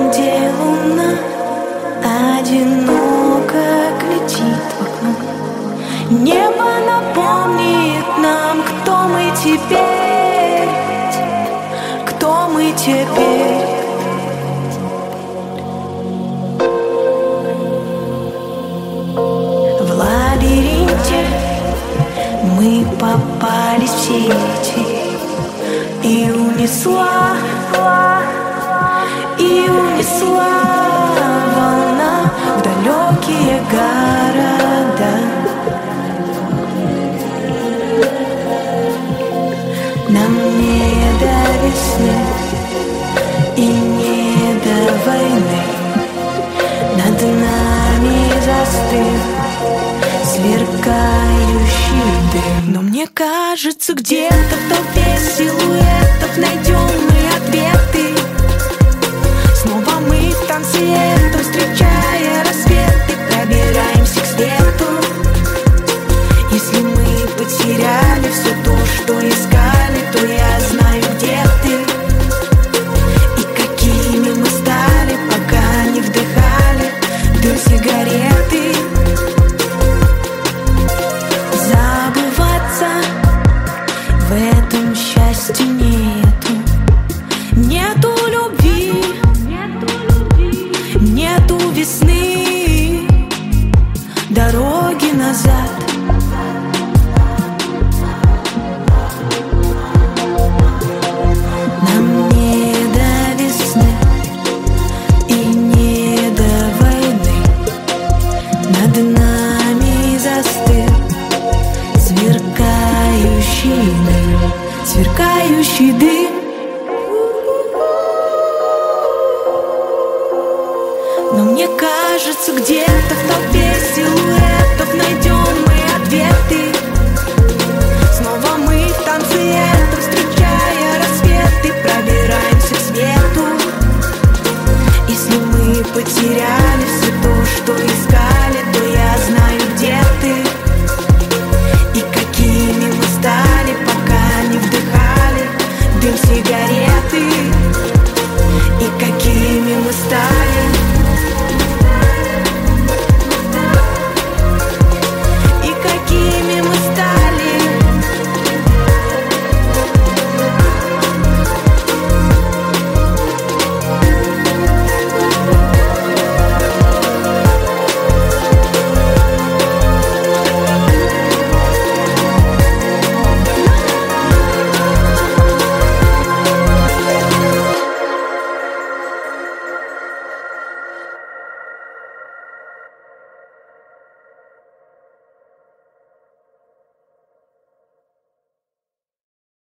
где луна одиноко глядит в окно. Небо напомнит нам, кто мы теперь, кто мы теперь. В лабиринте мы попались в сети, и унесла волна в далекие города. Нам не до весны и не до войны. Над нами застыл сверкающий дым. Но мне кажется, где-то в толпе силуэтов найдем мы ответы. Снова мы в танце этом, встречая рассветы, пробираемся к свету. Если мы потеряли все то, что искали, то я знаю, где ты и какими мы стали, пока не вдыхали дым сигареты. Забываться в этом счастье нету. Нету любви, нету весны, дороги назад. Нам не до весны и не до войны. Над нами застыл сверкающий дым, сверкающий дым. Но мне кажется, где-то в толпе силуэтов найдем мы ответы. Снова мы в танце этом, встречая рассветы, пробираемся к свету. Если мы потеряли все то, что искали,